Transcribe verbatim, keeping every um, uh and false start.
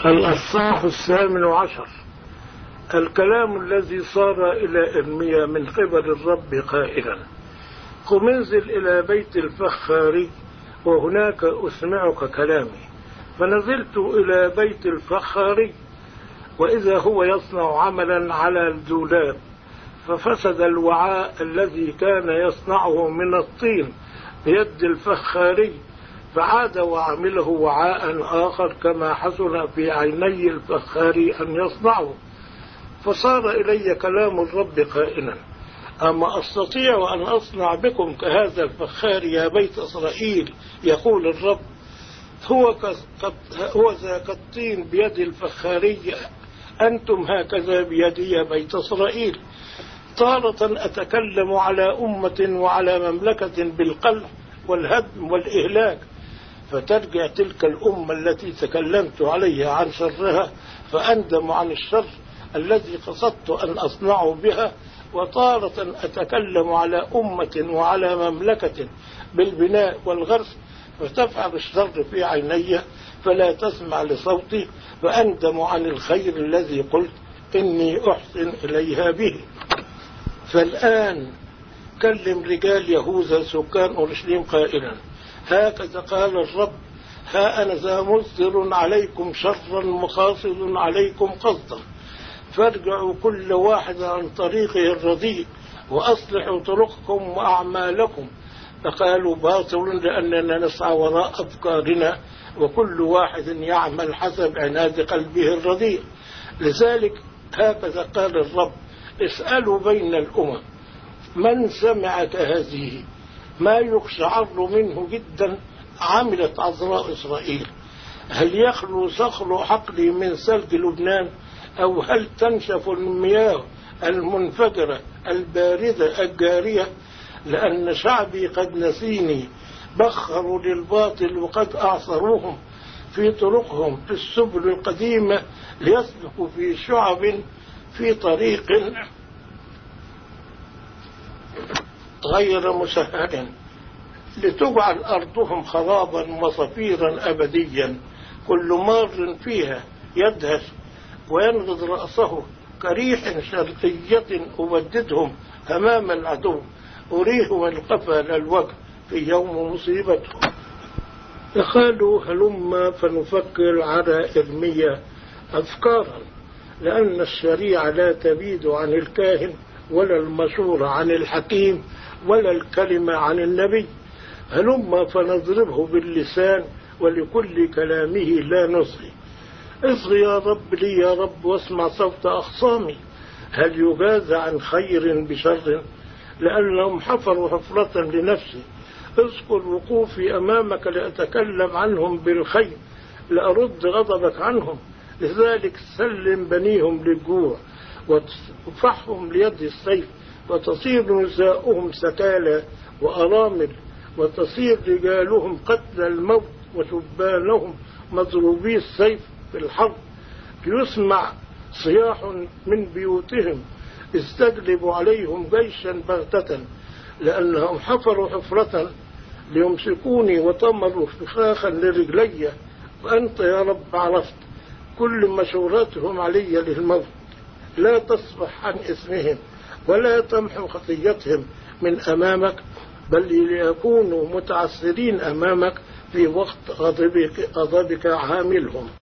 الأصحاح الثامن عشر. الكلام الذي صار إلى إرميا من قبل الرب قائلا: قم انزل إلى بيت الفخاري وهناك أسمعك كلامي. فنزلت إلى بيت الفخاري وإذا هو يصنع عملا على الدولاب، ففسد الوعاء الذي كان يصنعه من الطين بيد الفخاري، فعاد وعمله وعاء آخر كما حسن في عيني الفخاري أن يصنعه. فصار إلي كلام الرب قائلا: أما أستطيع أن أصنع بكم كهذا الفخار يا بيت إسرائيل؟ يقول الرب: هو هو ذا كالطين بيد الفخاري، أنتم هكذا بيدي يا بيت إسرائيل. تارة أتكلم على أمة وعلى مملكة بالقلع والهدم والإهلاك، فترجع تلك الأمة التي تكلمت عليها عن شرها فأندم عن الشر الذي قصدت أن أصنع بها. وتارة أتكلم على أمة وعلى مملكة بالبناء والغرس، فتفعل الشر في عيني فلا تسمع لصوتي، فأندم عن الخير الذي قلت إني أحسن إليها به. فالآن كلم رجال يهوذا سكان أورشليم قائلا: هكذا قال الرب: ها أنا ذا مصدر عليكم شرا مقاصد عليكم قصدا، فارجعوا كل واحد عن طريقه الرديء وأصلحوا طرقكم وأعمالكم. فقالوا: باطل، لأننا نسعى وراء أفكارنا وكل واحد يعمل حسب عناد قلبه الرديء. لذلك هكذا قال الرب: اسألوا بين الأمم من سمع كهذه، ما يقشعر منه جدا عملت عذراء إسرائيل. هل يخلو صخر حقلي من ثلج لبنان؟ أو هل تنشف المياه المنفجرة الباردة الجارية؟ لأن شعبي قد نسيني، بخروا للباطل وقد أعصروهم في طرقهم في السبل القديمة، ليسلكوا في شعب في طريق غير مسهل، لتجعل أرضهم خرابا وصفيرا أبديا. كل مار فيها يدهش وينغض رأسه كريح شرقية، أبددهم أمام العدو، أريهم القفا للوجه في يوم مصيبتهم. فقالوا: هلما فنفكر على إرميا أفكارا، لأن الشريعة لا تبيد عن الكاهن، ولا المشورة عن الحكيم، ولا الكلمة عن النبي. هلما فنضربه باللسان، ولكل كلامه لا نصغي. اصغي يا رب لي يا رب، واسمع صوت أخصامي. هل يجازى عن خير بشر؟ لأنهم حفروا حفرة لنفسي. اذكر وقوفي أمامك لأتكلم عنهم بالخير، لأرد غضبك عنهم. لذلك سلم بنيهم للجوع وتفحهم ليد السيف، وتصير نساؤهم سكالى وأرامل، وتصير رجالهم قتل الموت، وشبانهم مضروبي السيف في الحرب. ليسمع صياح من بيوتهم، استجلب عليهم جيشا بغتة، لأنهم حفروا حفرة ليمسكوني وطمروا فخاخا لرجلي. وأنت يا رب عرفت كل مشوراتهم علي للموت. لا تصفح عن اسمهم ولا تمحو خطيتهم من أمامك، بل ليكونوا متعثرين أمامك في وقت غضبك, غضبك عاملهم.